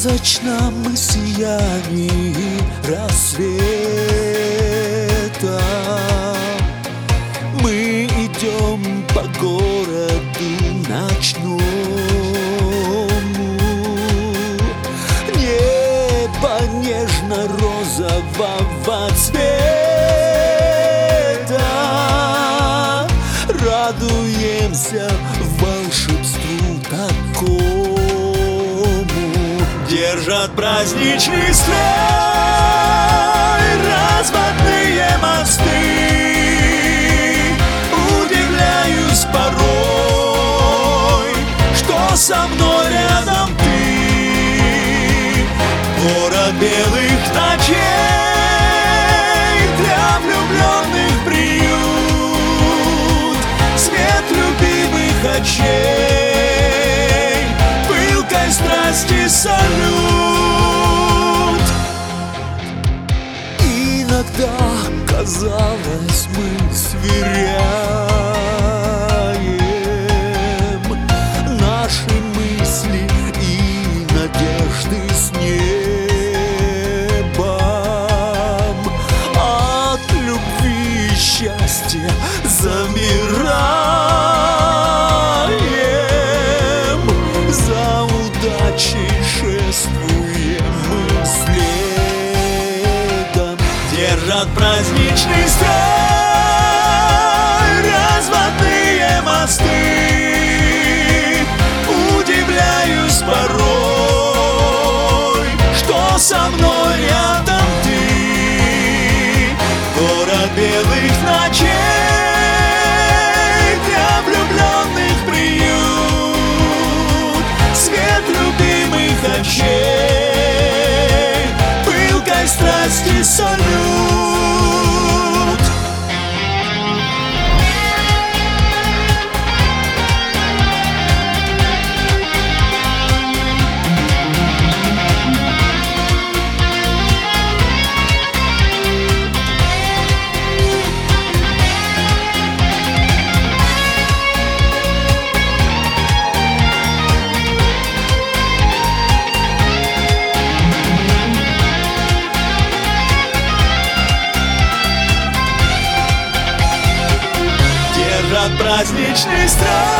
сказочном сиянии рассвета мы идем по городу ночному. Небо нежно-розового цвета, радуемся волшебству такому. Держат праздничный строй разводные мосты. Удивляюсь порой, что со мной рядом ты. Город белых ночей для влюбленных приют. Свет любимых очей, пылкой страсти салют. Иногда казалось, мы сверяем наши мысли и надежды с небом. От любви и счастья замираем, за удачей шествуем мы следом. Держат праздничный строй разводные мосты. Удивляюсь порой, что со мной рядом ты. Город белых ночей для влюбленных приют. Свет любимых очей, пылкой страсти салют. Праздничный строй